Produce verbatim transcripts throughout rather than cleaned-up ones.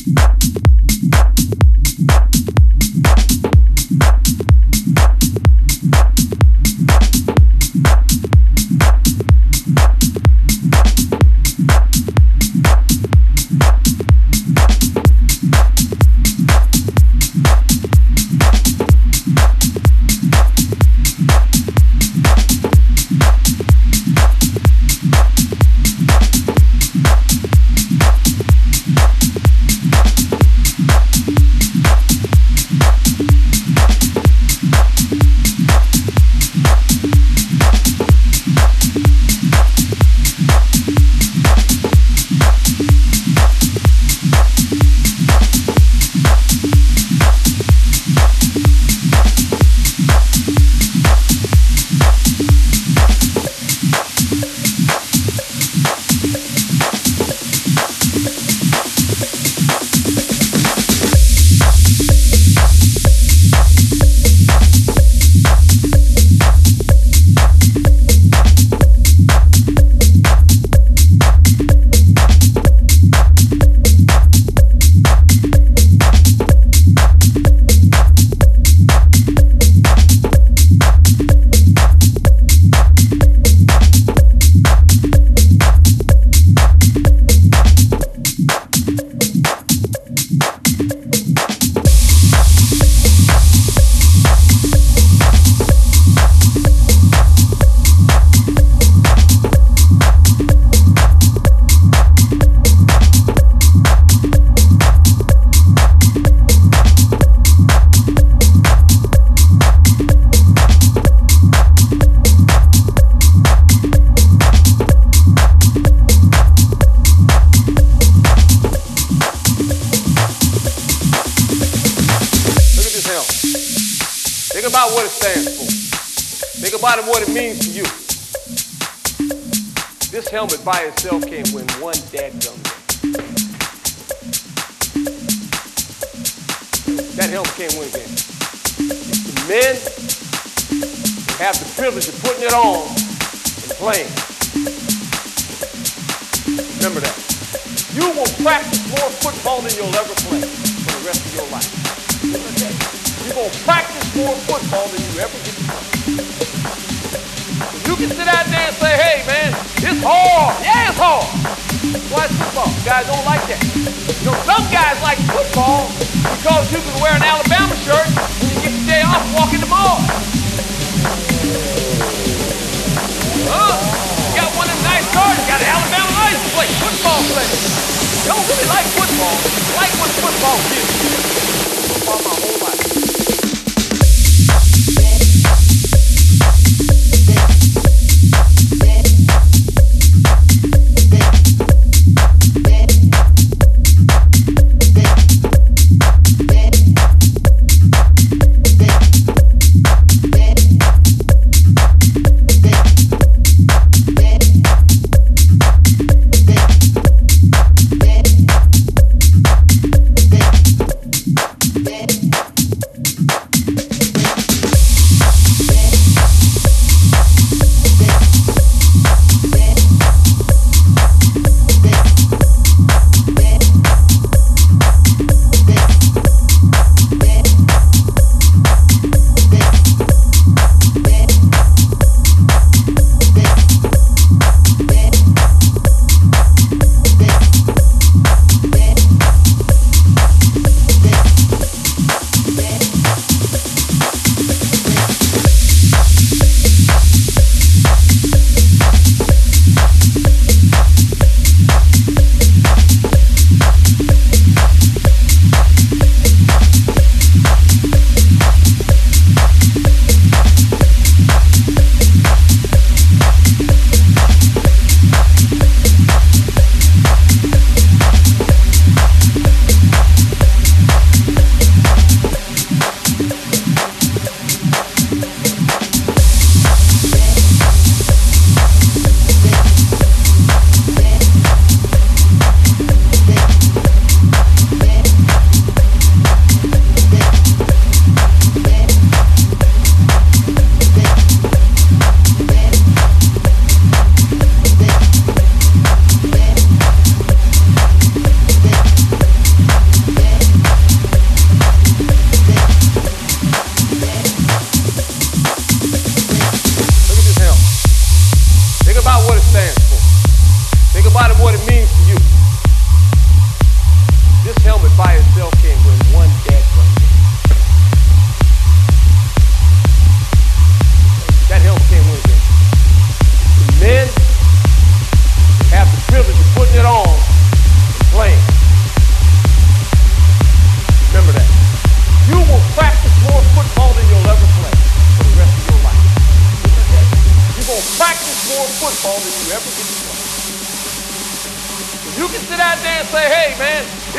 about what it stands for. Think about it, what it means to you. This helmet by itself can't win one dadgum game. That helmet can't win a game. It's the men who have the privilege of putting it on and playing. Remember that. You will practice more football than you'll ever play for the rest of your life. You're going to practice more football than you ever get to play. You can sit out there and say, hey, man, it's hard. Yeah, it's hard. Why is football? Guys don't like that. You know, some guys like football because you can wear an Alabama shirt when you get the day off and walk in the mall. Oh, you got one of them nice cars. You got an Alabama license plate. Football player. You don't really like football. You like what football gives you. Football my whole life.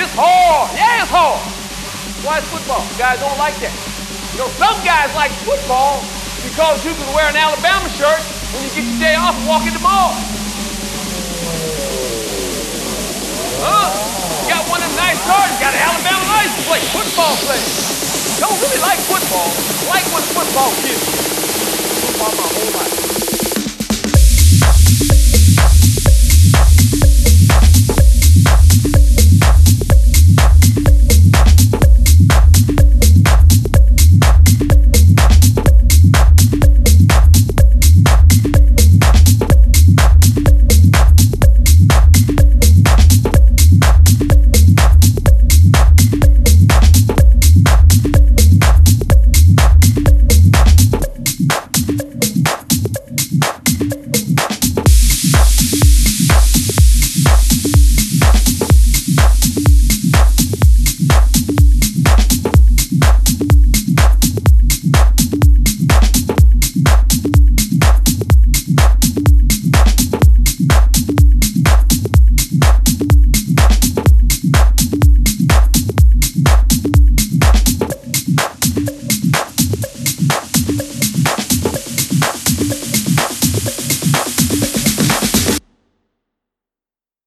it's hard. Yeah, it's hard. Why it's football? Guys don't like that. You know, some guys like football because you can wear an Alabama shirt when you get your day off and walk in the mall. Huh? You got one of them nice cars, you got an Alabama license plate, football plate. Don't really like football. I like what football gives you. Football my whole life.